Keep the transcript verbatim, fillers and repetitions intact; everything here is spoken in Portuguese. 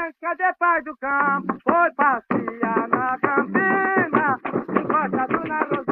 Cadê pai do campo? Foi passear na campina, encostado na rosa.